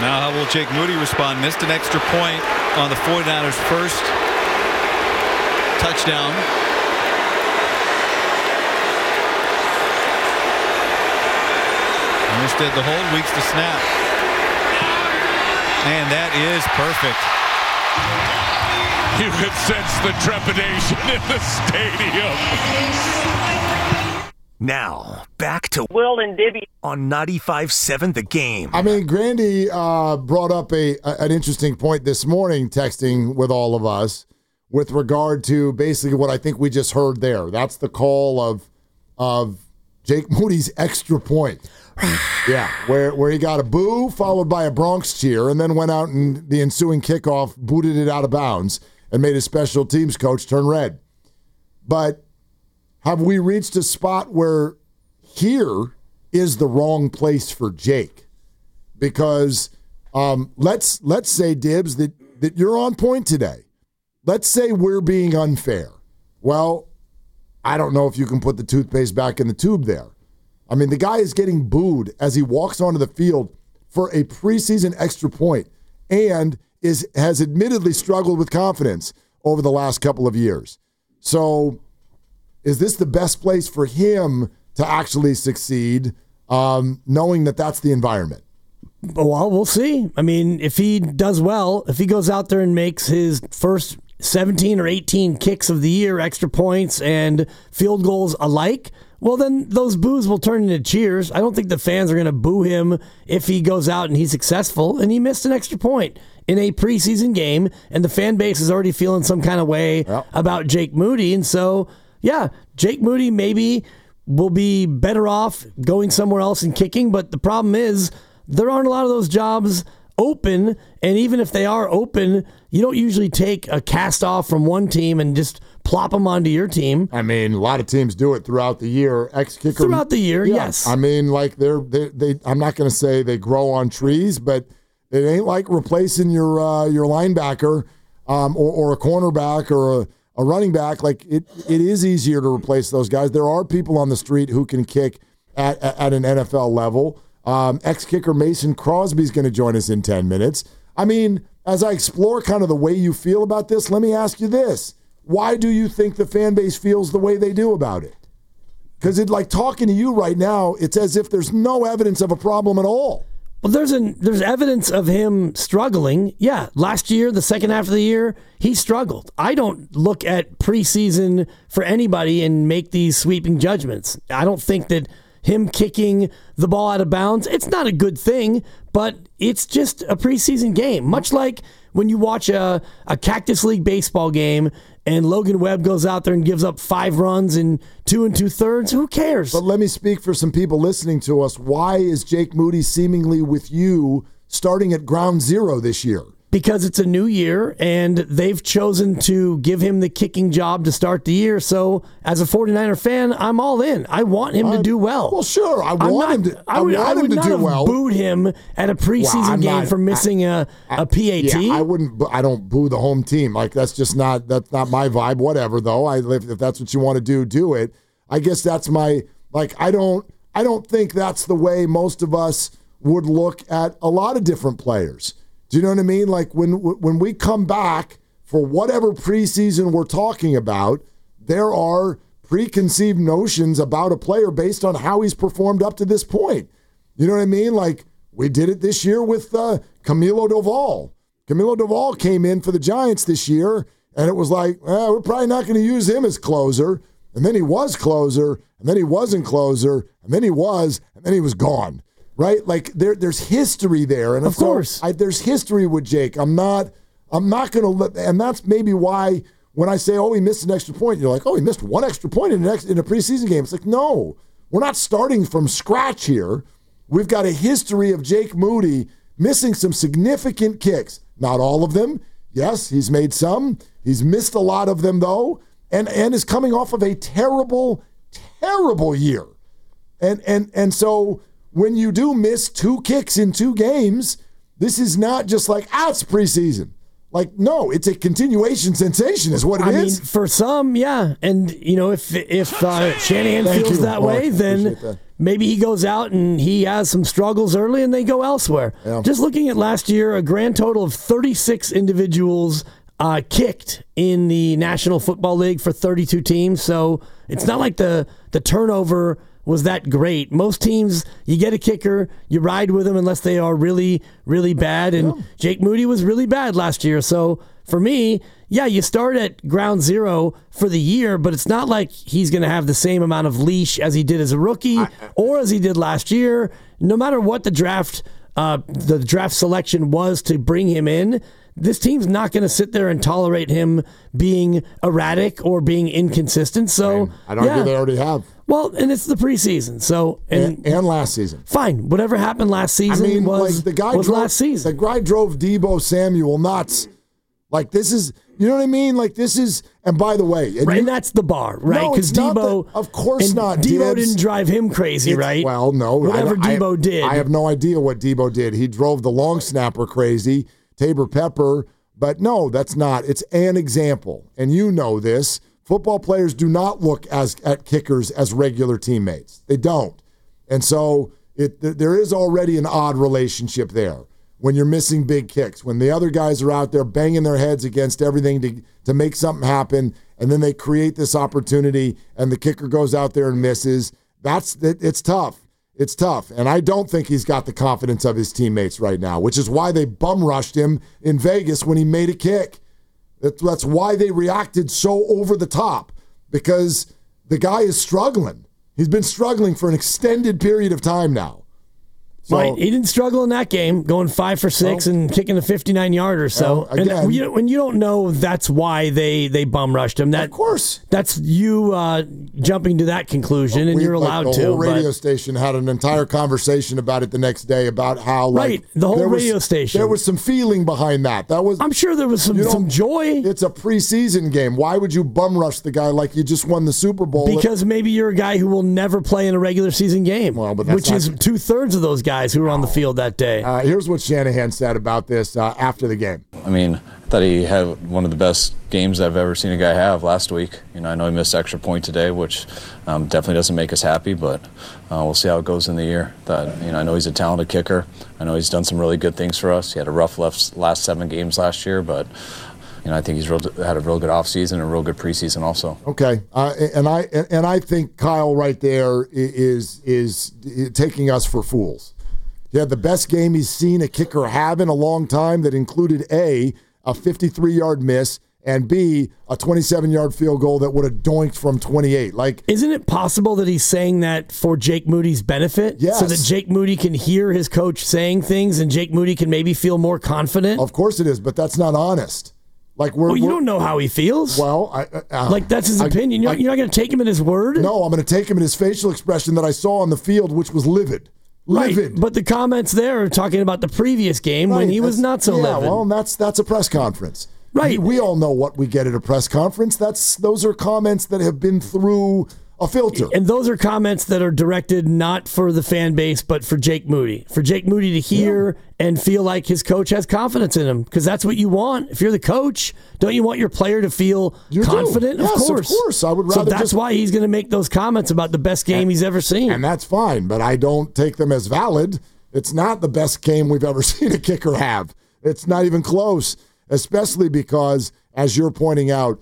Now how will Jake Moody respond? Missed an extra point on the 49ers' first touchdown. And instead the hold, Weeks to snap. And that is perfect. You could sense the trepidation in the stadium. Now, back to Will and Dibby on 95.7 The Game. I mean, Grandy brought up an interesting point this morning, texting with all of us, with regard to basically what I think we just heard there. That's the call of Jake Moody's extra point. Yeah, where he got a boo followed by a Bronx cheer and then went out and the ensuing kickoff booted it out of bounds and made his special teams coach turn red. But have we reached a spot where here is the wrong place for Jake? Because let's say, Dibs, that you're on point today. Let's say we're being unfair. Well, I don't know if you can put the toothpaste back in the tube there. I mean, the guy is getting booed as he walks onto the field for a preseason extra point and has admittedly struggled with confidence over the last couple of years. So is this the best place for him to actually succeed, knowing that that's the environment? Well, we'll see. I mean, if he does well, if he goes out there and makes his first 17 or 18 kicks of the year, extra points and field goals alike, well, then those boos will turn into cheers. I don't think the fans are going to boo him if he goes out and he's successful and he missed an extra point in a preseason game, and the fan base is already feeling some kind of way about Jake Moody. And so, yeah, Jake Moody maybe will be better off going somewhere else and kicking, but the problem is there aren't a lot of those jobs open, and even if they are open, you don't usually take a cast off from one team and just plop them onto your team. I mean, a lot of teams do it throughout the year. Ex-kicker throughout the year, yes. I mean, like they I'm not going to say they grow on trees, but it ain't like replacing your linebacker or a cornerback or a running back. Like it is easier to replace those guys. There are people on the street who can kick at an NFL level. Ex-kicker Mason Crosby is going to join us in 10 minutes. I mean, as I explore kind of the way you feel about this, let me ask you this. Why do you think the fan base feels the way they do about it? Because it's like talking to you right now, it's as if there's no evidence of a problem at all. Well, there's evidence of him struggling. Yeah, last year, the second half of the year, he struggled. I don't look at preseason for anybody and make these sweeping judgments. I don't think that him kicking the ball out of bounds, it's not a good thing, but it's just a preseason game. Much like when you watch a Cactus League baseball game and Logan Webb goes out there and gives up 5 runs in 2 2/3, who cares? But let me speak for some people listening to us. Why is Jake Moody seemingly with you starting at ground zero this year? Because it's a new year, and they've chosen to give him the kicking job to start the year. So, as a 49er fan, I'm all in. I want him to do well. Well, sure. I want him to do well. I would not have booed him at a preseason game for missing a PAT. Yeah, I don't boo the home team. Like, that's not my vibe. Whatever, though. If that's what you want to do it. I guess that's my, like, I don't think that's the way most of us would look at a lot of different players. Do you know what I mean? Like when we come back for whatever preseason we're talking about, there are preconceived notions about a player based on how he's performed up to this point. You know what I mean? Like we did it this year with Camilo Doval. Camilo Doval came in for the Giants this year, and it was like, we're probably not going to use him as closer. And then he was closer, and then he wasn't closer, and then he was, and then he was gone. Right, like there's history there, and of course, there's history with Jake. I'm not going to let, and that's maybe why when I say, he missed an extra point, you're like, he missed one extra point in a preseason game. It's like, no, we're not starting from scratch here. We've got a history of Jake Moody missing some significant kicks. Not all of them. Yes, he's made some. He's missed a lot of them though, and is coming off of a terrible, terrible year, and so. When you do miss 2 kicks in 2 games, this is not just like, it's preseason. Like, no, it's a continuation sensation is what it is. I mean, for some, yeah. And, if Shanahan feels that way, then maybe he goes out and he has some struggles early and they go elsewhere. Yeah. Just looking at last year, a grand total of 36 individuals kicked in the National Football League for 32 teams. So it's not like the turnover was that great. Most teams, you get a kicker, you ride with them unless they are really, really bad. And Jake Moody was really bad last year. So for me, yeah, you start at ground zero for the year, but it's not like he's going to have the same amount of leash as he did as a rookie or as he did last year. No matter what the draft selection was to bring him in, this team's not going to sit there and tolerate him being erratic or being inconsistent. So I'd argue they already have. Well, and it's the preseason, so and last season. Fine, whatever happened last season was last season. The guy drove Deebo Samuel nuts. Like, this is, you know what I mean? Like, this is, and by the way, and that's the bar, right? Because Deebo, of course not. Deebo didn't drive him crazy, right? Well, no, whatever Deebo did. I have no idea what Deebo did. He drove the long snapper crazy, Tabor Pepper, but no, that's not. It's an example, and you know this. Football players do not look at kickers as regular teammates. They don't. And so there is already an odd relationship there when you're missing big kicks, when the other guys are out there banging their heads against everything to make something happen, and then they create this opportunity and the kicker goes out there and misses. It's tough. It's tough. And I don't think he's got the confidence of his teammates right now, which is why they bum rushed him in Vegas when he made a kick. That's why they reacted so over the top, because the guy is struggling. He's been struggling for an extended period of time now. So, right. He didn't struggle in that game, going 5 for 6 and kicking a 59-yarder. So, again, when you don't know, that's why they bum rushed him. Of course, that's you jumping to that conclusion, and you're allowed to. The whole radio station had an entire conversation about it the next day about how, the whole radio station. There was some feeling behind that. I'm sure there was some joy. It's a preseason game. Why would you bum rush the guy like you just won the Super Bowl? Because maybe you're a guy who will never play in a regular season game, which is 2/3 of those guys who were on the field that day. Here's what Shanahan said about this after the game. I mean, I thought he had one of the best games I've ever seen a guy have last week. I know he missed extra point today, which definitely doesn't make us happy, but we'll see how it goes in the year. I know he's a talented kicker. I know he's done some really good things for us. He had a rough last 7 games last year, but I think he's had a real good offseason and a real good preseason also. Okay, and I think Kyle right there is taking us for fools. He had the best game he's seen a kicker have in a long time that included A 53-yard miss, and B, a 27-yard field goal that would have doinked from 28. Isn't it possible that he's saying that for Jake Moody's benefit? Yes. So that Jake Moody can hear his coach saying things and Jake Moody can maybe feel more confident? Of course it is, but that's not honest. You don't know how he feels. Well, that's his opinion. You're not going to take him at his word? No, I'm going to take him at his facial expression that I saw on the field, which was livid. Livid. Right, but the comments there are talking about the previous game when he was not so livid. Yeah, well, that's a press conference. Right. We all know what we get at a press conference. Those are comments that have been through a filter. And those are comments that are directed not for the fan base, but for Jake Moody. For Jake Moody to hear and feel like his coach has confidence in him, because that's what you want. If you're the coach, don't you want your player to feel confident? Yes, of course. I would rather. So that's why he's going to make those comments about the best game he's ever seen. And that's fine, but I don't take them as valid. It's not the best game we've ever seen a kicker have. It's not even close, especially because, as you're pointing out,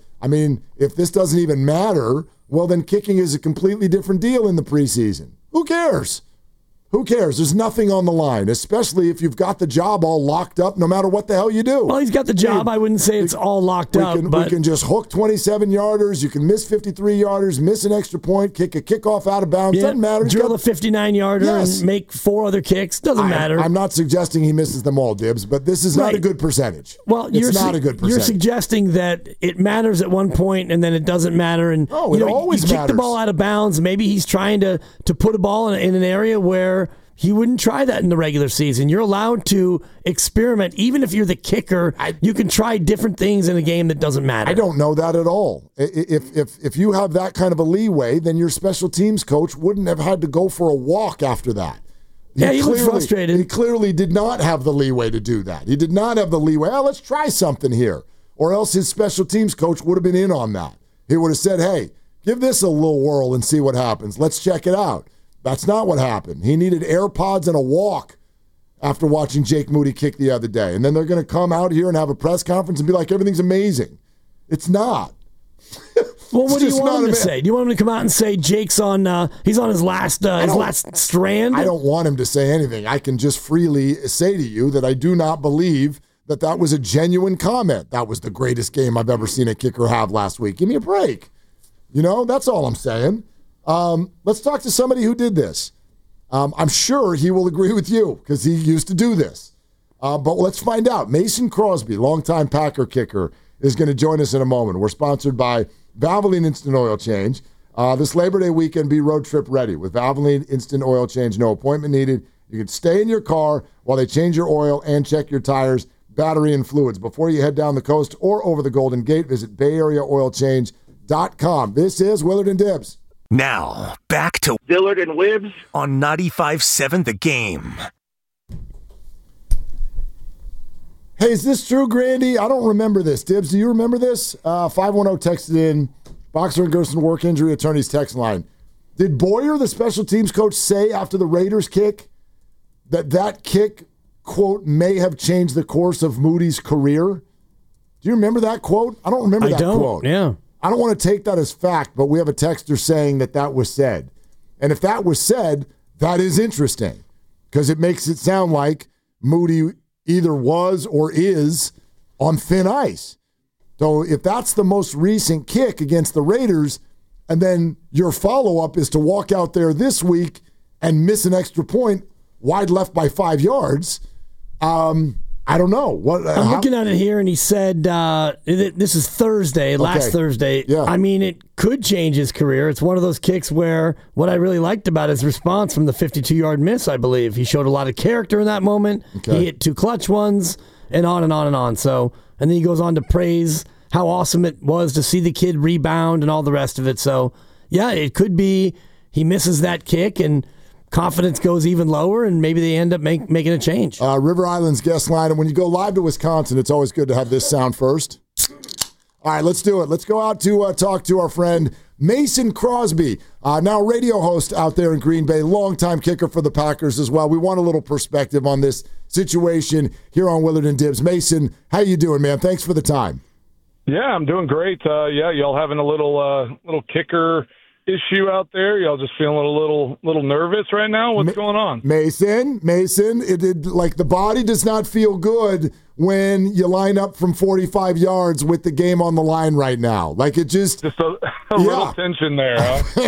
if this doesn't even matter, well, then kicking is a completely different deal in the preseason. Who cares? Who cares? There's nothing on the line, especially if you've got the job all locked up no matter what the hell you do. Well, he's got the job. I wouldn't say it's all locked up. We can just hook 27-yarders. You can miss 53-yarders, miss an extra point, kick a kickoff out of bounds. Doesn't matter. Drill a 59-yarder and make 4 other kicks. Doesn't matter. I'm not suggesting he misses them all, Dibs, but this is not a good percentage. Well, it's not a good percentage. You're suggesting that it matters at one point and then it doesn't matter. And it always matters. You kick the ball out of bounds. Maybe he's trying to put a ball in an area where he wouldn't try that in the regular season. You're allowed to experiment. Even if you're the kicker, you can try different things in a game that doesn't matter. I don't know that at all. If you have that kind of a leeway, then your special teams coach wouldn't have had to go for a walk after that. He looked frustrated. He clearly did not have the leeway to do that. He did not have the leeway. Let's try something here. Or else his special teams coach would have been in on that. He would have said, hey, give this a little whirl and see what happens. Let's check it out. That's not what happened. He needed AirPods and a walk after watching Jake Moody kick the other day. And then they're going to come out here and have a press conference and be like, everything's amazing. It's not. Well, what do you want him to say? Do you want him to come out and say Jake's on? He's on his last strand. I don't want him to say anything. I can just freely say to you that I do not believe that was a genuine comment. That was the greatest game I've ever seen a kicker have last week. Give me a break. That's all I'm saying. Let's talk to somebody who did this. I'm sure he will agree with you because he used to do this. But let's find out. Mason Crosby, longtime Packer kicker, is going to join us in a moment. We're sponsored by Valvoline Instant Oil Change. This Labor Day weekend, be road trip ready. With Valvoline Instant Oil Change, no appointment needed. You can stay in your car while they change your oil and check your tires, battery, and fluids. Before you head down the coast or over the Golden Gate, visit BayAreaOilChange.com. This is Willard and Dibs. Now, back to Dillard and Wibbs on 95.7 The Game. Hey, is this true, Grandy? I don't remember this. Dibs, do you remember this? 510 texted in, Boxer and Gerson work injury attorneys text line. Did Boyer, the special teams coach, say after the Raiders kick that kick, quote, may have changed the course of Moody's career? Do you remember that quote? I don't remember that quote. Yeah. I don't want to take that as fact, but we have a texter saying that was said. And if that was said, that is interesting because it makes it sound like Moody either was or is on thin ice. So if that's the most recent kick against the Raiders, and then your follow-up is to walk out there this week and miss an extra point wide left by 5 yards, I don't know. I'm looking at it here, and he said this is Thursday, last Thursday. Yeah. I mean, it could change his career. It's one of those kicks where what I really liked about his response from the 52-yard miss, I believe. He showed a lot of character in that moment. Okay. He hit 2 clutch ones, and on and on and on. So, and then he goes on to praise how awesome it was to see the kid rebound and all the rest of it. So, yeah, it could be he misses that kick, and confidence goes even lower, and maybe they end up making a change. River Island's guest line, and when you go live to Wisconsin, it's always good to have this sound first. All right, let's do it. Let's go out to talk to our friend Mason Crosby, now radio host out there in Green Bay, longtime kicker for the Packers as well. We want a little perspective on this situation here on Willard and Dibs. Mason, how you doing, man? Thanks for the time. Yeah, I'm doing great. Y'all having a little kicker issue out there? Y'all just feeling a little nervous right now? What's going on? Mason, like the body does not feel good when you line up from 45 yards with the game on the line right now. Like it just a little tension there, huh?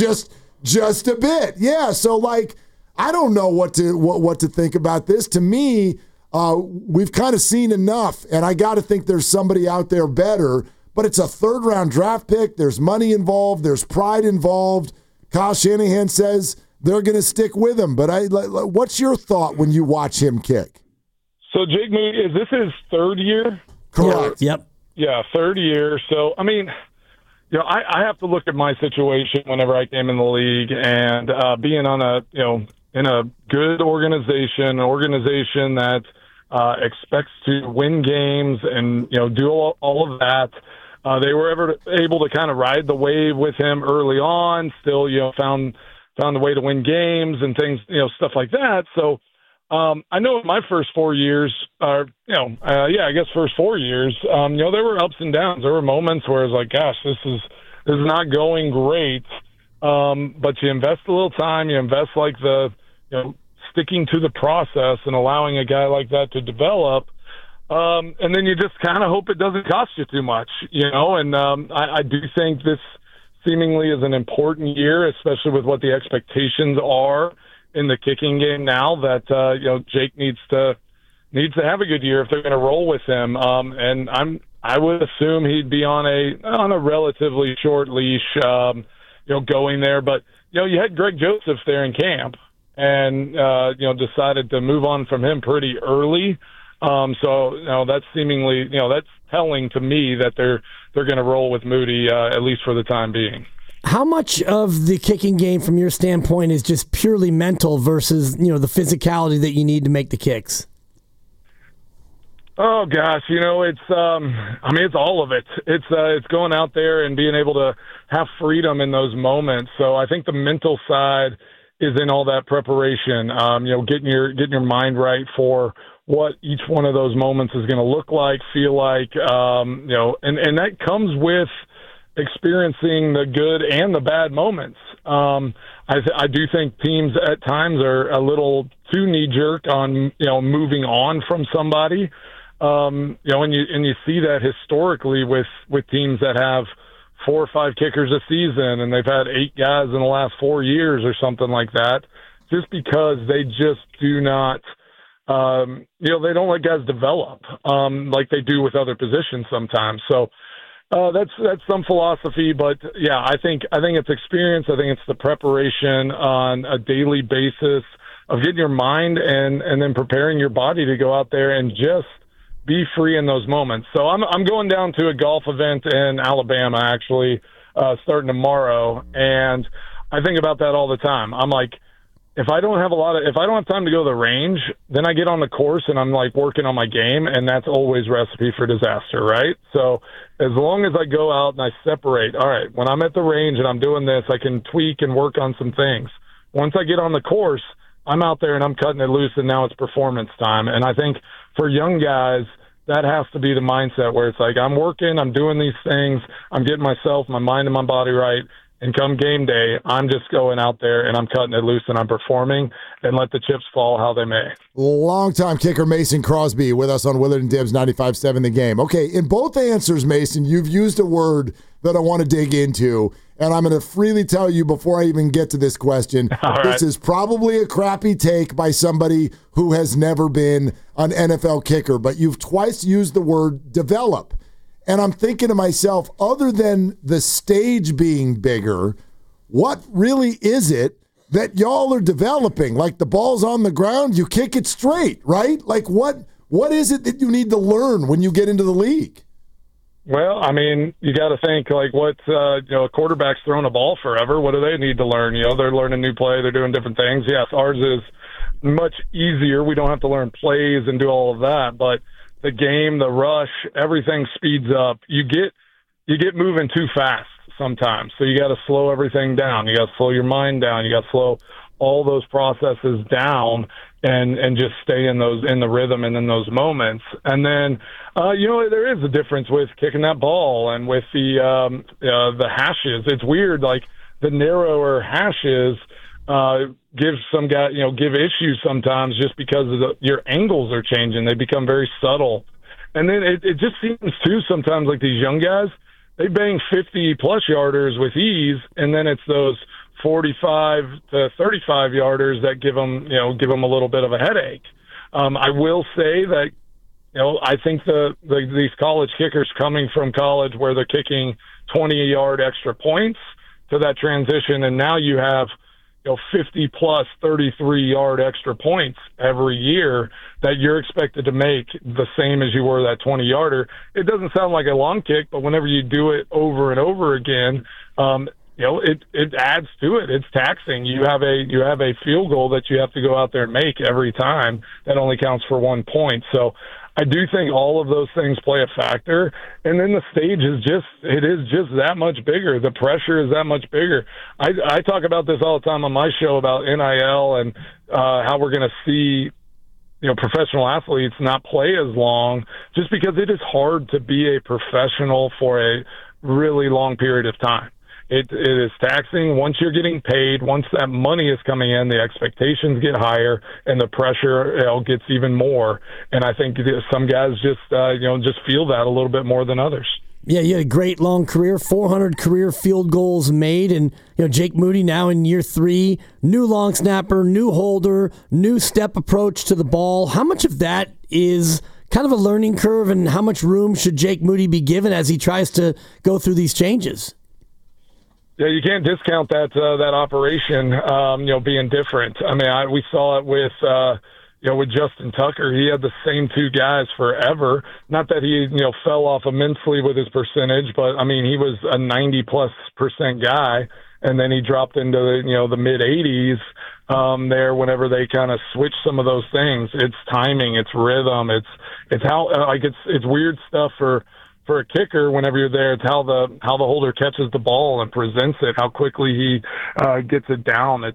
just a bit. Yeah, so like I don't know what to think about this. To me, we've kind of seen enough, and I got to think there's somebody out there better. But it's a third-round draft pick. There's money involved. There's pride involved. Kyle Shanahan says they're going to stick with him. But what's your thought when you watch him kick? So Jake Moody, is this his third year? Correct. Yep. Yeah, third year. So, I mean, I have to look at my situation whenever I came in the league, and being on in a good organization, an organization that expects to win games and do all of that. They were able to kind of ride the wave with him early on. Still, found a way to win games and things, stuff like that. So I know my first 4 years, first 4 years, there were ups and downs. There were moments where it was like, gosh, this is not going great. But you invest a little time. You invest like sticking to the process and allowing a guy like that to develop. And then you just kind of hope it doesn't cost you too much, and I do think this seemingly is an important year, especially with what the expectations are in the kicking game now that, Jake needs to have a good year if they're going to roll with him. And I would assume he'd be on a relatively short leash, going there. But, you had Greg Joseph there in camp and, decided to move on from him pretty early. So that's seemingly, that's telling to me that they're going to roll with Moody, at least for the time being. How much of the kicking game from your standpoint is just purely mental versus, the physicality that you need to make the kicks? Oh gosh, it's it's all of it. It's going out there and being able to have freedom in those moments. So I think the mental side in all that preparation. Getting your mind right for what each one of those moments is going to look like, feel like. And that comes with experiencing the good and the bad moments. I do think teams at times are a little too knee-jerk on moving on from somebody. And you see that historically with teams that have 4 or 5 kickers a season, and they've had 8 guys in the last 4 years or something like that, just because they just do not, they don't let guys develop like they do with other positions sometimes. So that's some philosophy, but yeah, I think it's experience. I think it's the preparation on a daily basis of getting your mind and then preparing your body to go out there and just be free in those moments. So I'm going down to a golf event in Alabama, actually, starting tomorrow, and I think about that all the time. I'm like, if I don't have time to go to the range, then I get on the course and I'm like working on my game, and that's always recipe for disaster, right? So as long as I go out and I separate, all right, when I'm at the range and I'm doing this, I can tweak and work on some things. Once I get on the course, I'm out there and I'm cutting it loose, and now it's performance time. And I think for young guys, that has to be the mindset where it's like, I'm working, I'm doing these things, I'm getting myself, my mind and my body right, and come game day, I'm just going out there and I'm cutting it loose and I'm performing, and let the chips fall how they may. Longtime kicker Mason Crosby with us on Willard and Dibs 95.7 The Game. Okay, in both answers, Mason, you've used a word that I want to dig into, and I'm going to freely tell you before I even get to this question, this is probably a crappy take by somebody who has never been an NFL kicker, but you've twice used the word develop. And I'm thinking to myself, other than the stage being bigger, what really is it that y'all are developing? Like, the ball's on the ground, you kick it straight, right? Like, what is it that you need to learn when you get into the league? Well, I mean, you got to think, like, a quarterback's throwing a ball forever. What do they need to learn? They're learning new play. They're doing different things. Yes, ours is much easier. We don't have to learn plays and do all of that, but the game, the rush, everything speeds up. You get moving too fast sometimes. So you got to slow everything down. You got to slow your mind down. You got to slow all those processes down and just stay in the rhythm and in those moments. And then there is a difference with kicking that ball and with the hashes. It's weird, like the narrower hashes give issues sometimes just because your angles are changing. They become very subtle. And then it just seems too sometimes like these young guys, they bang 50-plus yarders with ease, and then it's those 45 to 35 yarders that give them a little bit of a headache. I will say that I think these college kickers coming from college where they're kicking 20-yard extra points to that transition, and now you have 50-plus 33-yard extra points every year that you're expected to make the same as you were that 20-yarder. It doesn't sound like a long kick, but whenever you do it over and over again, it adds to it. It's taxing. You have a field goal that you have to go out there and make every time that only counts for 1 point. So I do think all of those things play a factor. And then the stage is just that much bigger. The pressure is that much bigger. I talk about this all the time on my show about NIL and how we're going to see professional athletes not play as long, just because it is hard to be a professional for a really long period of time. It is taxing. Once you're getting paid, once that money is coming in, the expectations get higher and the pressure gets even more. And I think some guys just feel that a little bit more than others. Yeah, you had a great long career, 400 career field goals made, and Jake Moody now in year 3, new long snapper, new holder, new step approach to the ball. How much of that is kind of a learning curve, and how much room should Jake Moody be given as he tries to go through these changes? Yeah, you can't discount that operation, being different. I mean, we saw it with Justin Tucker. He had the same 2 guys forever. Not that he fell off immensely with his percentage, but I mean, he was a 90+% guy, and then he dropped into the mid 80s there whenever they kind of switched some of those things. It's timing, it's rhythm, it's how it's weird stuff for a kicker. Whenever you're there, it's how the holder catches the ball and presents it, how quickly he gets it down.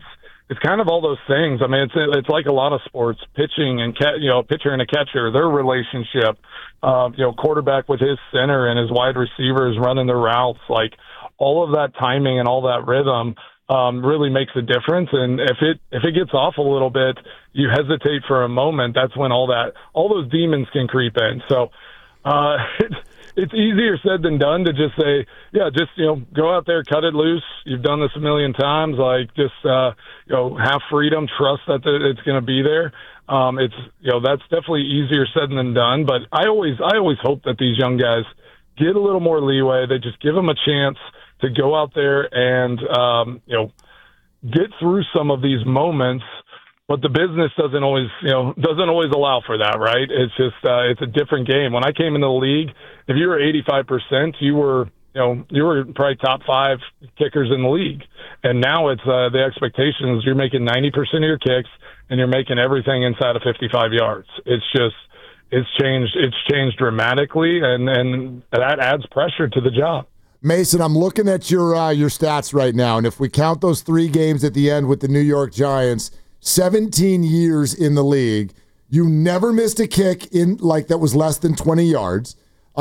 it's kind of all those things. I mean, it's like a lot of sports, pitching and pitcher and a catcher, their relationship, quarterback with his center and his wide receivers running their routes, like all of that timing and all that rhythm really makes a difference. And if it gets off a little bit, you hesitate for a moment. That's when all those demons can creep in. So it's easier said than done to just say, go out there, cut it loose. You've done this a million times. Like, just have freedom, trust that it's going to be there. That's definitely easier said than done. But I always hope that these young guys get a little more leeway. They just give them a chance to go out there and get through some of these moments. But the business doesn't always allow for that, right? It's just it's a different game. When I came into the league, if you were 85%, you were probably top 5 kickers in the league. And now it's the expectation is you're making 90% of your kicks and you're making everything inside of 55 yards. It's changed dramatically, and that adds pressure to the job. Mason, I'm looking at your stats right now, and if we count those 3 games at the end with the New York Giants, 17 years in the league, you never missed a kick in that was less than 20 yards.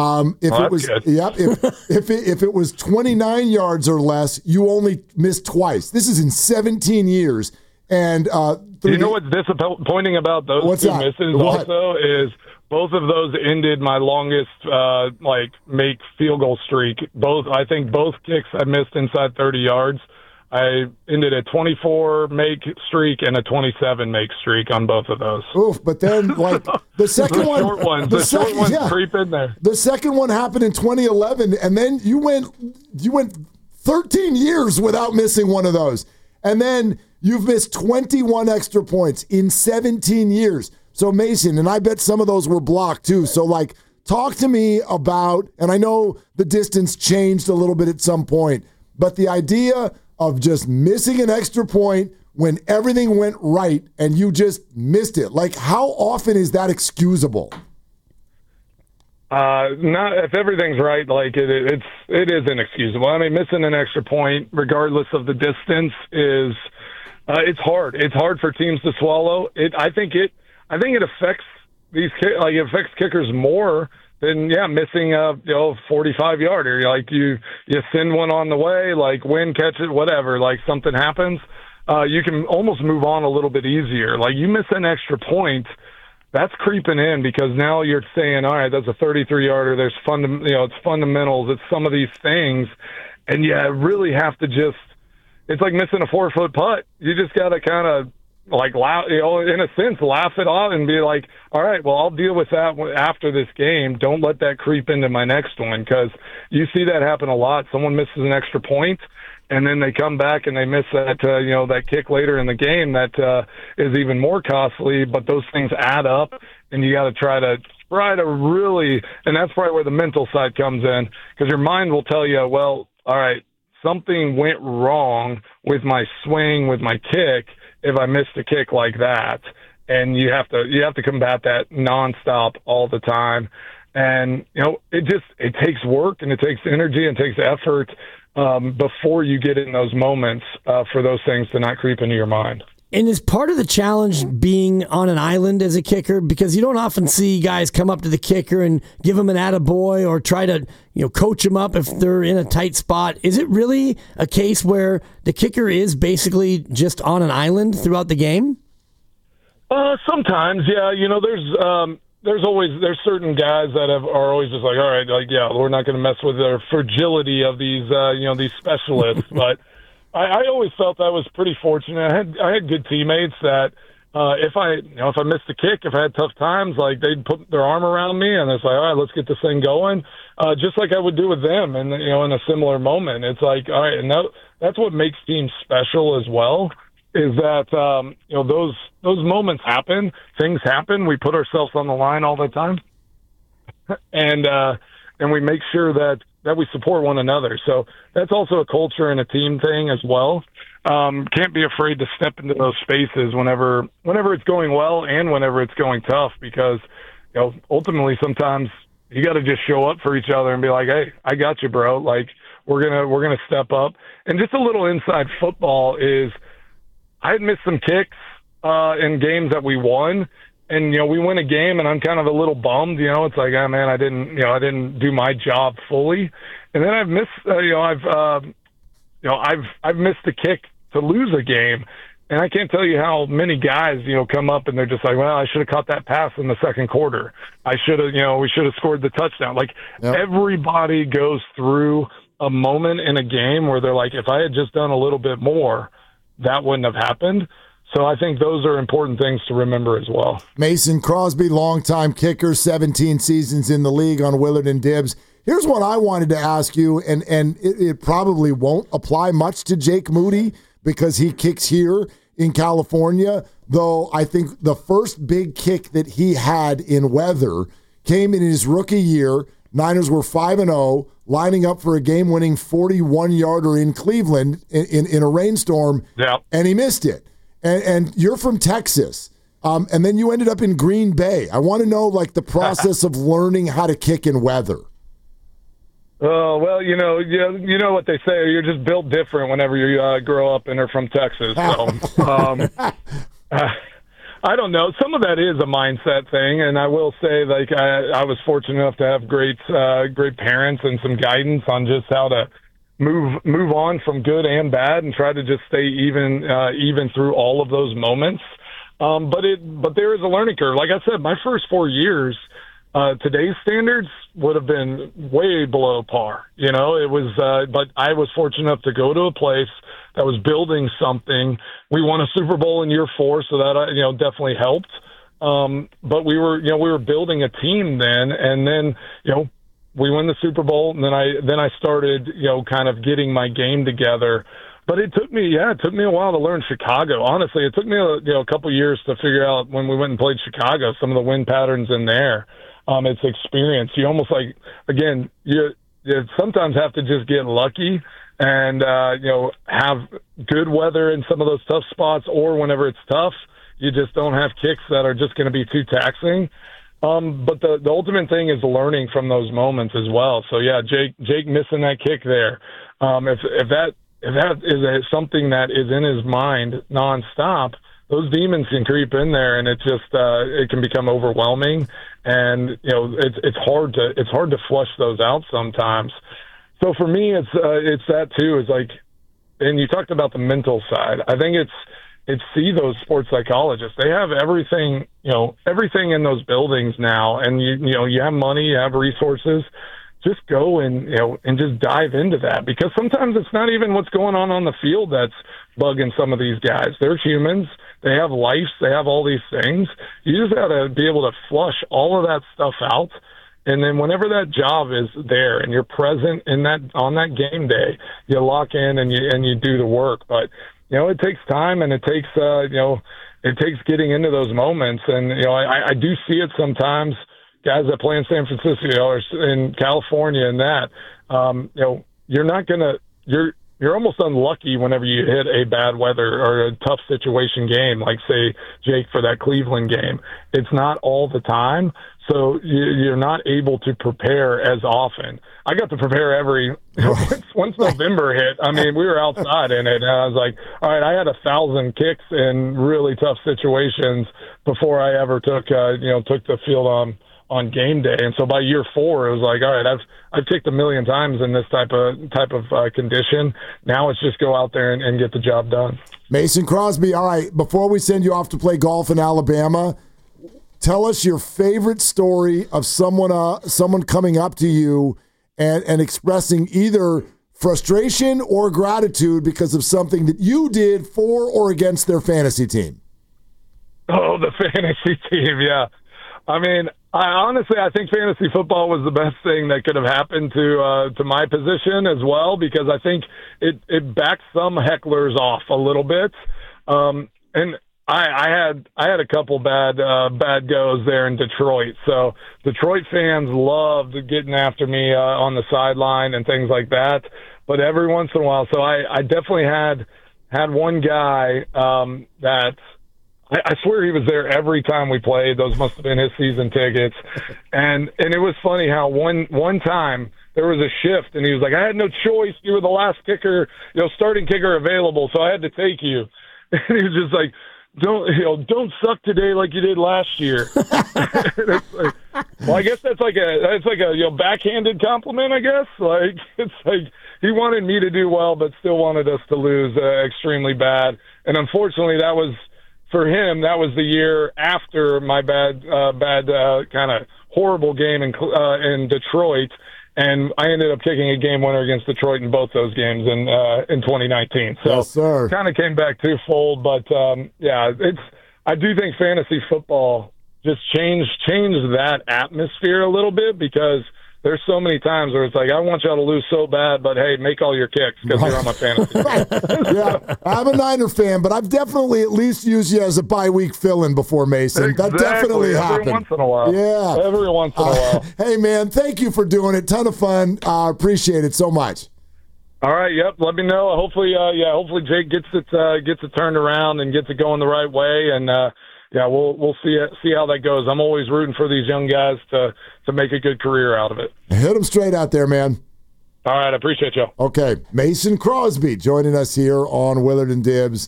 If it was 29 yards or less, you only missed twice. This is in 17 years. And you know what's disappointing about those two misses also is both of those ended my longest make field goal streak. I think both kicks I missed inside 30 yards. I ended a 24 make streak and a 27 make streak on both of those. Oof! But then, the second one, the short ones creep in there. The second one happened in 2011, and then you went 13 years without missing one of those, and then you've missed 21 extra points in 17 years. So Mason, and I bet some of those were blocked too. So talk to me about, and I know the distance changed a little bit at some point, but the idea of just missing an extra point when everything went right and you just missed it. How often is that excusable? Not if everything's right. It is inexcusable. I mean, missing an extra point, regardless of the distance, is it's hard. It's hard for teams to swallow. I think it affects it affects kickers more than missing a 45-yarder. You send one on the way, win, catch it, whatever. Something happens, you can almost move on a little bit easier. You miss an extra point, that's creeping in because now you're saying, all right, that's a 33-yarder. There's it's fundamentals. It's some of these things, and you really have to just. It's like missing a 4-foot putt. You just got to kind of. Laugh, in a sense, laugh it off and be like, all right, well, I'll deal with that after this game. Don't let that creep into my next one, because you see that happen a lot. Someone misses an extra point, and then they come back and they miss that, that kick later in the game that is even more costly. But those things add up, and you got to try to really, and that's probably where the mental side comes in, because your mind will tell you, well, all right, something went wrong with my swing, with my kick, if I missed a kick like that. And you have to combat that nonstop all the time. And, it takes work and it takes energy and it takes effort before you get in those moments for those things to not creep into your mind. And is part of the challenge being on an island as a kicker? Because you don't often see guys come up to the kicker and give him an attaboy or try to, coach him up if they're in a tight spot. Is it really a case where the kicker is basically just on an island throughout the game? Sometimes, yeah. There's certain guys that are always just like, all right, we're not going to mess with the fragility of these, these specialists, but. I always felt I was pretty fortunate. I had good teammates that if I missed a kick, if I had tough times, they'd put their arm around me and it's like, all right, let's get this thing going, just like I would do with them. And in a similar moment, it's like, all right, and that's what makes teams special as well. Is that those moments happen, things happen. We put ourselves on the line all the time, and we make sure that we support one another. So that's also a culture and a team thing as well. Can't be afraid to step into those spaces whenever it's going well and whenever it's going tough, because ultimately sometimes you got to just show up for each other and be like, hey, I got you, bro. We're gonna step up. And just a little inside football is I had missed some kicks in games that we won. And, we win a game and I'm kind of a little bummed, it's like, oh man, I didn't do my job fully. And then I've missed, I've missed a kick to lose a game. And I can't tell you how many guys, come up and they're just like, well, I should have caught that pass in the second quarter. I should have, we should have scored the touchdown. Like everybody goes through a moment in a game where they're like, if I had just done a little bit more, that wouldn't have happened. So I think those are important things to remember as well. Mason Crosby, longtime kicker, 17 seasons in the league on Willard and Dibs. Here's what I wanted to ask you, and it probably won't apply much to Jake Moody because he kicks here in California, though I think the first big kick that he had in weather came in his rookie year. Niners were 5-0, lining up for a game-winning 41-yarder in Cleveland in a rainstorm, and he missed it. And you're from Texas, and then you ended up in Green Bay. I want to know, the process of learning how to kick in weather. Oh, well, you know what they say. You're just built different whenever you grow up and are from Texas. So, I don't know. Some of that is a mindset thing, and I will say, I was fortunate enough to have great parents and some guidance on just how to move on from good and bad, and try to just stay even through all of those moments. But there is a learning curve. Like I said, my first 4 years, today's standards would have been way below par. It was, but I was fortunate enough to go to a place that was building something. We won a Super Bowl in year 4, so that, definitely helped. But we were building a team then, and then, we won the Super Bowl, and then I started, kind of getting my game together. But it took me a while to learn Chicago. Honestly, it took me a couple years to figure out, when we went and played Chicago, some of the wind patterns in there. It's experience. You almost you sometimes have to just get lucky and have good weather in some of those tough spots, or whenever it's tough, you just don't have kicks that are just going to be too taxing. But the ultimate thing is learning from those moments as well. So yeah, Jake missing that kick there. If that is something that is in his mind nonstop, those demons can creep in there, and it can become overwhelming. And it's hard to flush those out sometimes. So for me, it's that too. It's and you talked about the mental side. I think it's see those sports psychologists. They have everything in those buildings now, and you have money, you have resources. Just go and just dive into that, because sometimes it's not even what's going on the field that's bugging some of these guys. They're humans. They have lives. They have all these things. You just got to be able to flush all of that stuff out. And then whenever that job is there and you're present on that game day, you lock in and you do the work. But it takes time, and it takes it takes getting into those moments. And I do see it sometimes. Guys that play in San Francisco or in California, and that you're almost unlucky whenever you hit a bad weather or a tough situation game, like say Jake for that Cleveland game. It's not all the time, so you're not able to prepare as often. I got to prepare once November hit. I mean, we were outside in it, and I was like, all right, I had 1,000 kicks in really tough situations before I ever took the field on game day. And so by year 4, it was like, all right, I've kicked 1 million times in this type of condition. Now it's just go out there and get the job done. Mason Crosby, all right, before we send you off to play golf in Alabama, tell us your favorite story of someone coming up to you and expressing either frustration or gratitude because of something that you did for or against their fantasy team. Oh, the fantasy team, yeah. I mean, I think fantasy football was the best thing that could have happened to my position as well, because I think it backed some hecklers off a little bit. And I had a couple bad goes there in Detroit. So Detroit fans loved getting after me on the sideline and things like that. But every once in a while, so I definitely had one guy that. I swear he was there every time we played. Those must have been his season tickets. And it was funny how one time there was a shift, and he was like, I had no choice. You were the last kicker, starting kicker available, so I had to take you. And he was just like, don't suck today like you did last year. It's like, well, I guess that's like a backhanded compliment. I guess it's like he wanted me to do well, but still wanted us to lose extremely bad. And unfortunately, that was for him. That was the year after my bad kind of horrible game in Detroit. And I ended up kicking a game winner against Detroit in both those games in 2019. So yes, sir. Kind of came back twofold, but I do think fantasy football just changed that atmosphere a little bit, because there's so many times where it's like, I want y'all to lose so bad, but hey, make all your kicks because you're on my fantasy team. Yeah, I'm a Niner fan, but I've definitely at least used you as a bye-week fill-in before, Mason. Exactly. That definitely happened. Every once in a while. Yeah. Every once in a while. Hey, man, thank you for doing it. Ton of fun. Appreciate it so much. All right, yep. Let me know. Hopefully Jake gets it turned around and gets it going the right way, and we'll see how that goes. I'm always rooting for these young guys to make a good career out of it. Hit them straight out there, man. All right, I appreciate you. Okay, Mason Crosby joining us here on Willard and Dibs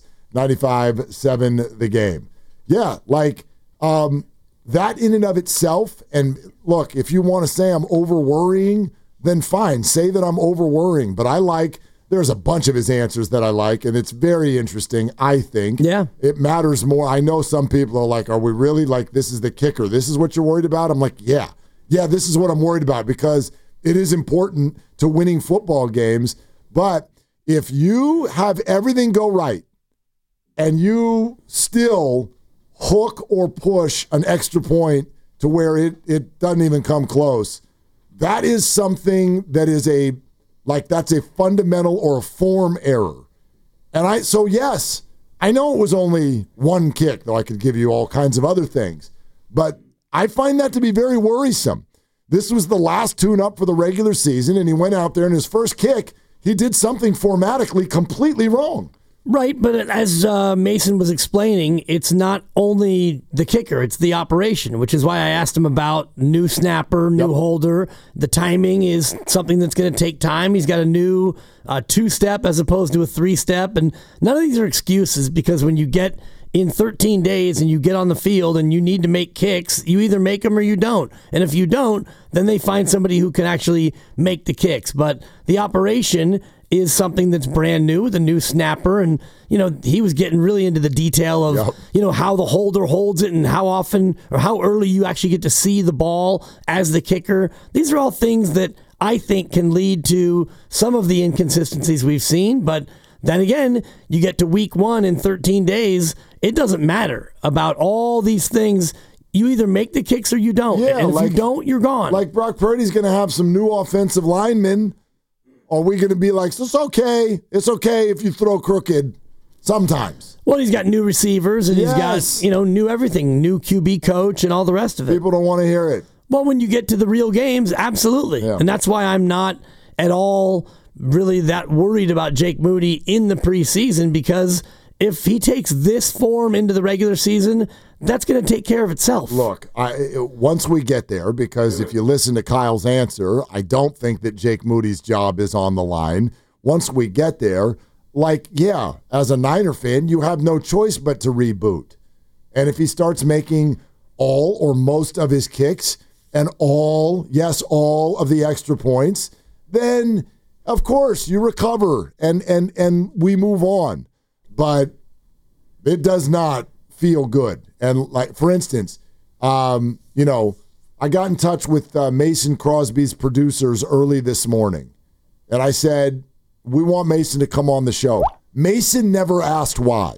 95.7 The Game. Yeah, that in and of itself, and look, if you want to say I'm over-worrying, then fine, say that I'm over-worrying, but there's a bunch of his answers that I like, and it's very interesting, I think. Yeah. It matters more. I know some people are like, are we really, this is the kicker? This is what you're worried about? I'm like, yeah, this is what I'm worried about, because it is important to winning football games. But if you have everything go right and you still hook or push an extra point to where it doesn't even come close, that is something that is that's a fundamental or a form error. And yes, I know it was only one kick, though I could give you all kinds of other things. But I find that to be very worrisome. This was the last tune-up for the regular season, and he went out there, and his first kick, he did something formatically completely wrong. Right, but as Mason was explaining, it's not only the kicker, it's the operation, which is why I asked him about new snapper, new holder. The timing is something that's going to take time. He's got a new two-step as opposed to a three-step, and none of these are excuses, because when you get in 13 days and you get on the field and you need to make kicks, you either make them or you don't. And if you don't, then they find somebody who can actually make the kicks. But the operation is something that's brand new with a new snapper, and he was getting really into the detail of how the holder holds it and how often or how early you actually get to see the ball as the kicker. These are all things that I think can lead to some of the inconsistencies we've seen, but then again, you get to week 1 in 13 days, it doesn't matter about all these things. You either make the kicks or you don't. Yeah, and if you don't, you're gone. Like Brock Purdy's going to have some new offensive linemen. Are we going to be like, it's okay if you throw crooked sometimes? Well, he's got new receivers, and he's got new everything, new QB coach, and all the rest of it. People don't want to hear it. Well, when you get to the real games, absolutely. Yeah. And that's why I'm not at all really that worried about Jake Moody in the preseason, because if he takes this form into the regular season, that's going to take care of itself. Look, once we get there, because if you listen to Kyle's answer, I don't think that Jake Moody's job is on the line. Once we get there, as a Niner fan, you have no choice but to reboot. And if he starts making all or most of his kicks and all of the extra points, then of course you recover and we move on. But it does not feel good. And for instance, I got in touch with Mason Crosby's producers early this morning, and I said, we want Mason to come on the show. Mason never asked why.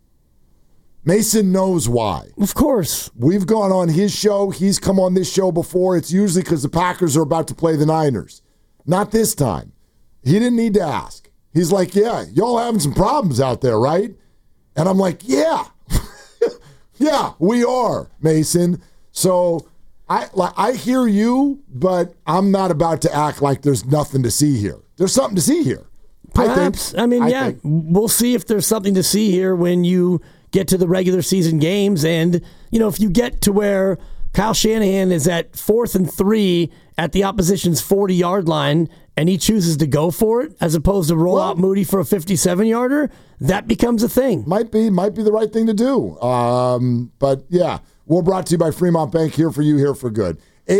Mason knows why. Of course. We've gone on his show. He's come on this show before. It's usually because the Packers are about to play the Niners. Not this time. He didn't need to ask. He's like, yeah, y'all having some problems out there, right? And I'm like, yeah. Yeah, we are, Mason. So I hear you, but I'm not about to act like there's nothing to see here. There's something to see here. Perhaps. We'll see if there's something to see here when you get to the regular season games. And, if you get to where Kyle Shanahan is at 4th and 3 at the opposition's 40-yard line, and he chooses to go for it as opposed to roll out Moody for a 57-yarder, that becomes a thing. Might be the right thing to do. But yeah, we're brought to you by Fremont Bank, here for you, here for good.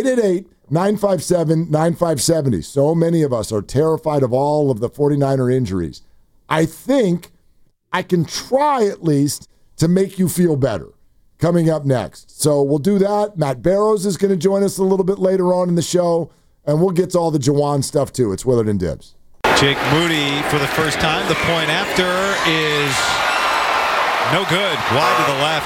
888-957-9570. So many of us are terrified of all of the 49er injuries. I think I can try at least to make you feel better coming up next. So we'll do that. Matt Barrows is going to join us a little bit later on in the show, and we'll get to all the Juwan stuff too. It's Willard and Dibs. Jake Moody for the first time. The point after is no good. Wide to the left.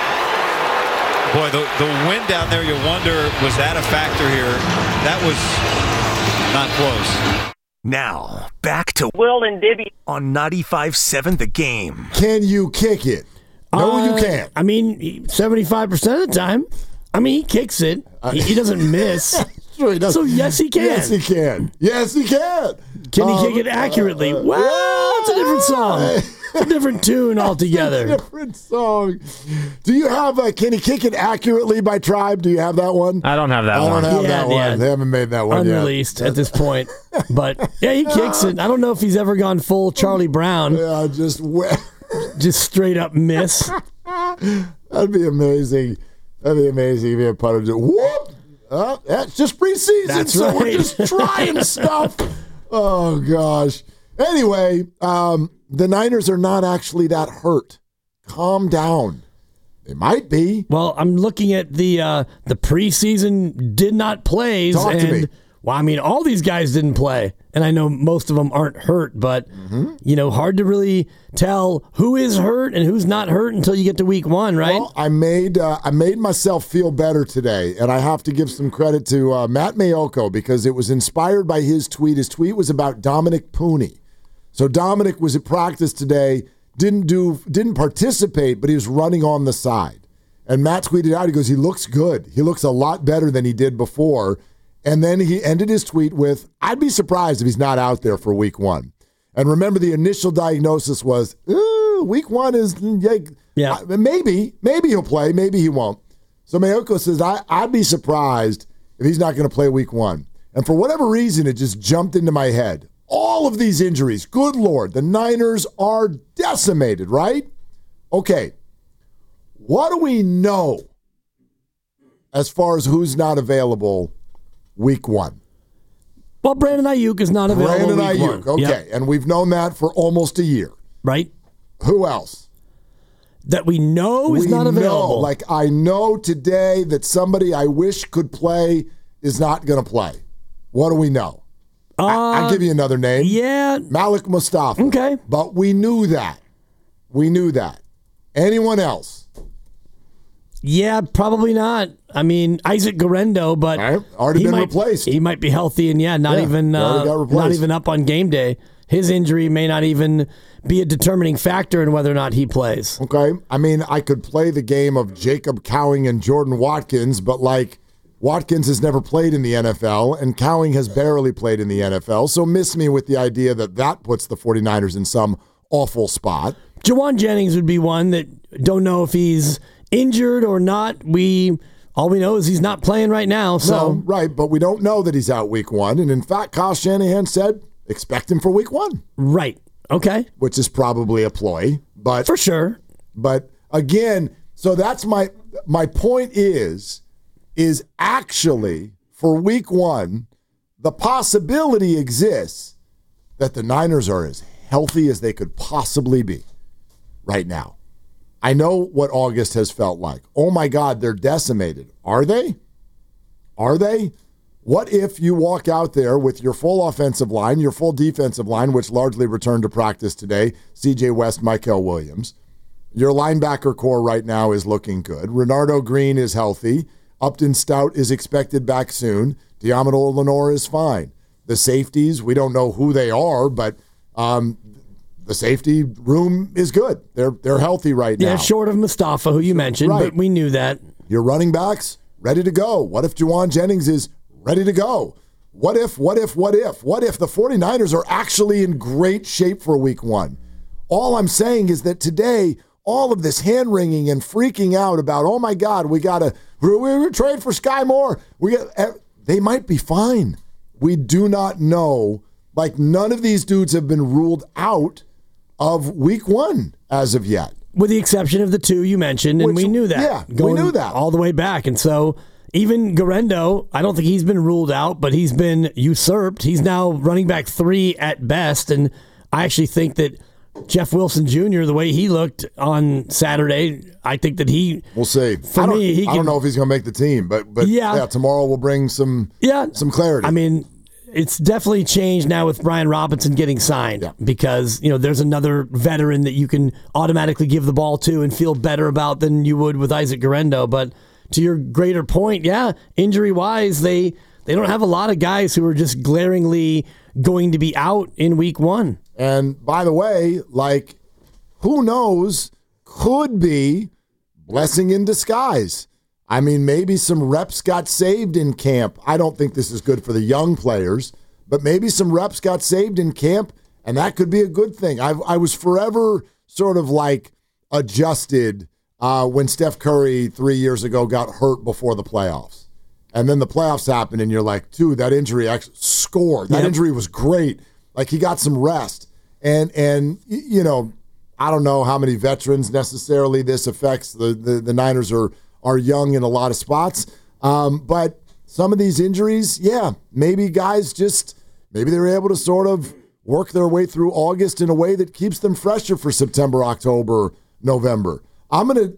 Boy, the wind down there, you wonder, was that a factor here? That was not close. Now, back to Will and Dibby on 95.7 The Game. Can you kick it? No, you can't. I mean, 75% of the time. I mean, he kicks it. He doesn't miss. Sure he does. So, yes, he can. Yes, he can. Yes, he can. Can he kick it accurately? Well, it's a different song. It's a different tune altogether. Different song. Do you have Can He Kick It Accurately by Tribe? Do you have that one? I don't have that one. I don't have that one. They haven't made that one Unreleased at this point. But, yeah, he kicks it. I don't know if he's ever gone full Charlie Brown. Yeah, just straight up miss. That'd be amazing. That'd be amazing if he had punted it. Whoop! That's just preseason, That's so right. we're just trying stuff. Oh, gosh. Anyway, the Niners are not actually that hurt. Calm down. They might be. Well, I'm looking at the preseason did not plays. Talk to me. Well, I mean, all these guys didn't play, and I know most of them aren't hurt, but, hard to really tell who is hurt and who's not hurt until you get to week 1, right? Well, I made myself feel better today, and I have to give some credit to Matt Mayoko because it was inspired by his tweet. His tweet was about Dominic Pooney. So Dominic was at practice today, didn't participate, but he was running on the side. And Matt tweeted out, he goes, he looks good. He looks a lot better than he did before. And then he ended his tweet with, I'd be surprised if he's not out there for week 1. And remember, the initial diagnosis was, week 1 is, maybe he'll play, maybe he won't. So Mayoko says, I'd be surprised if he's not going to play week 1. And for whatever reason, it just jumped into my head. All of these injuries, good Lord, the Niners are decimated, right? Okay, what do we know as far as who's not available week 1? Well, Brandon Ayuk is not available Brandon week Ayuk, 1. okay. Yep. And we've known that for almost a year. Right. Who else? That we know is not available. Like, I know today that somebody I wish could play is not going to play. What do we know? I'll give you another name. Yeah. Malik Mustafa. Okay. But we knew that. Anyone else? Yeah, probably not. I mean, Isaac Guerrero, but already been replaced. He might be healthy, and not even up on game day. His injury may not even be a determining factor in whether or not he plays. Okay. I mean, I could play the game of Jacob Cowing and Jordan Watkins, but Watkins has never played in the NFL, and Cowing has barely played in the NFL, so miss me with the idea that puts the 49ers in some awful spot. Juwan Jennings would be one that don't know if he's injured or not. All we know is he's not playing right now. So No, right, but we don't know that he's out week 1, and in fact, Kyle Shanahan said expect him for week 1. Right. Okay. Which is probably a ploy, but for sure. But again, so that's my point is actually for week 1, the possibility exists that the Niners are as healthy as they could possibly be right now. I know what August has felt like. Oh my God, they're decimated. Are they? What if you walk out there with your full offensive line, your full defensive line, which largely returned to practice today, C.J. West, Mykel Williams. Your linebacker core right now is looking good. Renardo Green is healthy. Upton Stout is expected back soon. Diamado Lenore is fine. The safeties, we don't know who they are, but the safety room is good. They're healthy right now. Yeah, short of Mustafa, who you mentioned, right. But we knew that. Your running backs, ready to go. What if Juwan Jennings is ready to go? What if the 49ers are actually in great shape for week 1? All I'm saying is that today, all of this hand-wringing and freaking out about, oh my God, we gotta We trade for Sky Moore. They might be fine. We do not know. Like, none of these dudes have been ruled out of week 1 as of yet. With the exception of the 2 you mentioned, and we knew that. Yeah, going we knew that. all the way back. And so even Garendo, I don't think he's been ruled out, but he's been usurped. He's now running back 3 at best, and I actually think that Jeff Wilson Jr., the way he looked on Saturday, I think that we'll see. I don't know if he's going to make the team, but yeah, tomorrow will bring some clarity. I mean, it's definitely changed now with Brian Robinson getting signed because, there's another veteran that you can automatically give the ball to and feel better about than you would with Isaac Garendo. But to your greater point, injury-wise, they don't have a lot of guys who are just glaringly going to be out in week 1. And by the way, who knows, could be blessing in disguise. I mean, maybe some reps got saved in camp. I don't think this is good for the young players, but maybe some reps got saved in camp, and that could be a good thing. I was forever sort of adjusted when Steph Curry 3 years ago got hurt before the playoffs. And then the playoffs happened, and you're like, dude, that injury actually scored. That injury was great. He got some rest. And I don't know how many veterans necessarily this affects. The Niners are young in a lot of spots. But some of these injuries, maybe guys maybe they're able to sort of work their way through August in a way that keeps them fresher for September, October, November. I'm going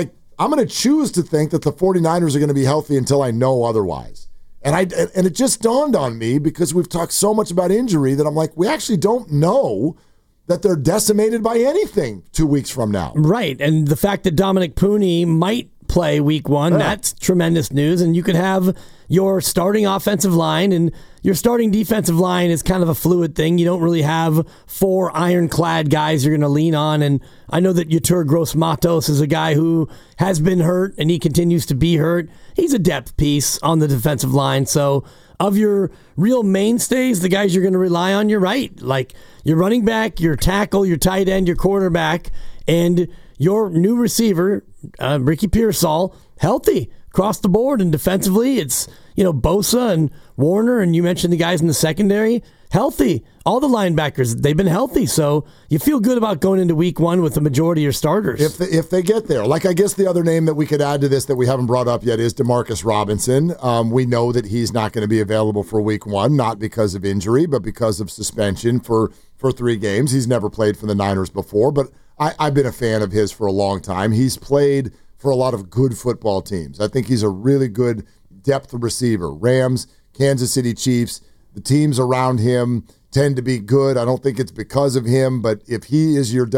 to choose to think that the 49ers are going to be healthy until I know otherwise. And it just dawned on me because we've talked so much about injury that I'm like, we actually don't know that they're decimated by anything 2 weeks from now. Right. And the fact that Dominic Pooney might play week 1, that's tremendous news. And you could have your starting offensive line, and your starting defensive line is kind of a fluid thing. You don't really have 4 ironclad guys you're going to lean on. And I know that Yetur Gross-Matos is a guy who has been hurt, and he continues to be hurt. He's a depth piece on the defensive line. So of your real mainstays, the guys you're going to rely on, you're right. Your running back, your tackle, your tight end, your quarterback, and your new receiver, Ricky Pearsall, healthy across the board. And defensively, it's, Bosa and Warner, and you mentioned the guys in the secondary, healthy. All the linebackers, they've been healthy. So you feel good about going into week 1 with the majority of your starters. If they get there. I guess the other name that we could add to this that we haven't brought up yet is Demarcus Robinson. We know that he's not going to be available for week 1, not because of injury, but because of suspension for 3 games. He's never played for the Niners before, but I've been a fan of his for a long time. He's played for a lot of good football teams. I think he's a really good depth receiver. Rams, Kansas City Chiefs, the teams around him tend to be good. I don't think it's because of him, but if he is your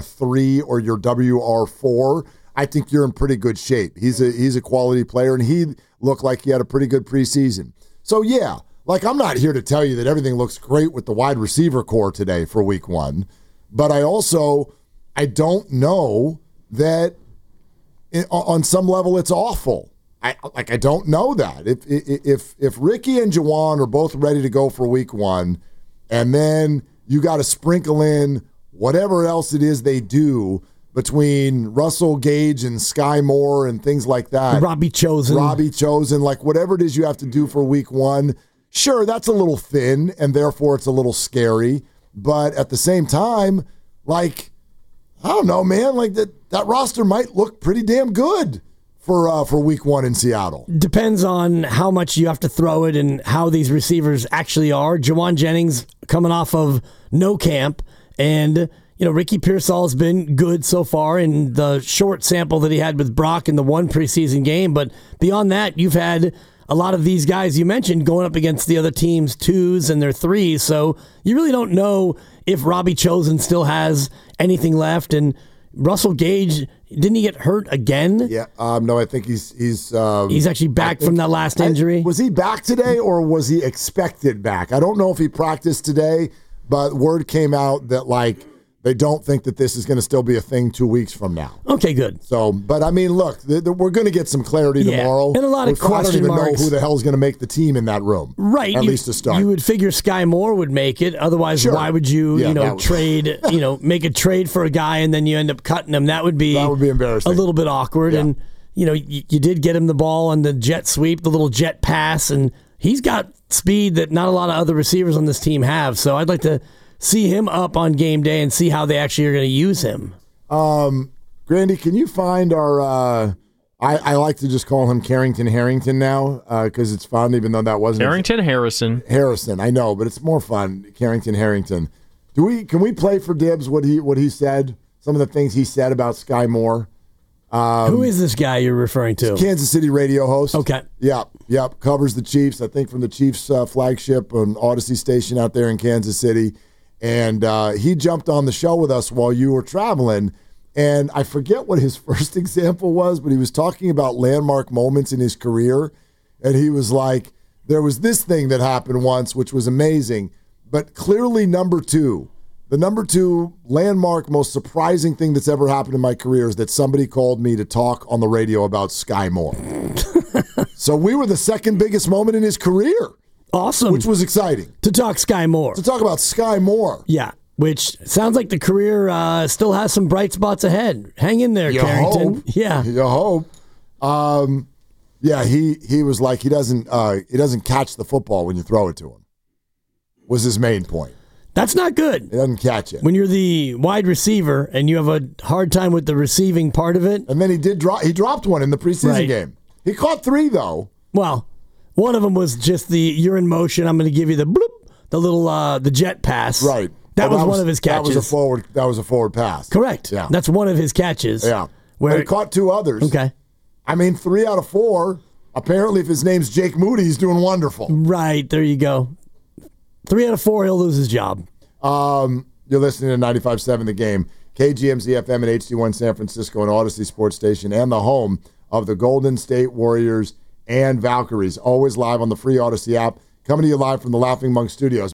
WR3 or your WR4, I think you're in pretty good shape. He's a quality player, and he looked like he had a pretty good preseason. So, I'm not here to tell you that everything looks great with the wide receiver core today for week 1, but I don't know that on some level it's awful. I don't know that. If Ricky and Juwan are both ready to go for week 1, and then you got to sprinkle in whatever else it is they do between Russell Gage and Sky Moore and things like that. Robbie Chosen, whatever it is you have to do for week 1. Sure, that's a little thin, and therefore it's a little scary. But at the same time, I don't know, man. That roster might look pretty damn good for week 1 in Seattle. Depends on how much you have to throw it and how these receivers actually are. Jawan Jennings coming off of no camp, and Ricky Pearsall has been good so far in the short sample that he had with Brock in the 1 preseason game. But beyond that, you've had a lot of these guys you mentioned going up against the other team's 2s and their 3s. So you really don't know if Robbie Chosen still has anything left. And Russell Gage, didn't he get hurt again? Yeah, no, I think he's actually back from that last injury. Was he back today, or was he expected back? I don't know if he practiced today, but word came out that they don't think that this is going to still be a thing 2 weeks from now. Okay, good. So, but I mean, look, we're going to get some clarity tomorrow. And a lot of question marks. I don't even know who the hell is going to make the team in that room. Right. At least to start. You would figure Sky Moore would make it. Otherwise, why would you, trade, make a trade for a guy and then you end up cutting him? That would be embarrassing. A little bit awkward. Yeah. And you did get him the ball on the jet sweep, the little jet pass, and he's got speed that not a lot of other receivers on this team have. So I'd like to see him up on game day and see how they actually are going to use him. Grandy, can you find our I like to just call him Carrington Harrington now because it's fun, even though that wasn't Harrison. I know, but it's more fun. Carrington Harrington. Can we play for Dibs what he said? Some of the things he said about Sky Moore. Who is this guy you're referring to? Kansas City radio host. Okay. Yep. Covers the Chiefs, I think, from the Chiefs flagship on Odyssey station out there in Kansas City. And he jumped on the show with us while you were traveling. And I forget what his first example was, but he was talking about landmark moments in his career. And he was like, there was this thing that happened once, which was amazing. But clearly the number two landmark, most surprising thing that's ever happened in my career is that somebody called me to talk on the radio about Sky Moore. So we were the second biggest moment in his career. Awesome. Which was exciting. To talk Sky Moore. To talk about Sky Moore. Yeah, which sounds like the career still has some bright spots ahead. Hang in there, Carrington. Hope. Yeah. You hope. Yeah, he was like, he doesn't catch the football when you throw it to him, was his main point. That's not good. He doesn't catch it. When you're the wide receiver and you have a hard time with the receiving part of it. And then he dropped one in the preseason game. He caught 3, though. Well, one of them was just you're in motion, I'm going to give you the bloop, the little the jet pass. Right. That was one of his catches. That was a forward pass. Correct. Yeah. That's one of his catches. Yeah. Where he caught 2 others. Okay. I mean, 3 out of 4. Apparently, if his name's Jake Moody, he's doing wonderful. Right. There you go. 3 out of 4, he'll lose his job. You're listening to 95.7 The Game, KGMZ FM and HD1 San Francisco and Odyssey Sports Station, and the home of the Golden State Warriors and Valkyries. Always live on the free Odyssey app. Coming to you live from the Laughing Monk Studios.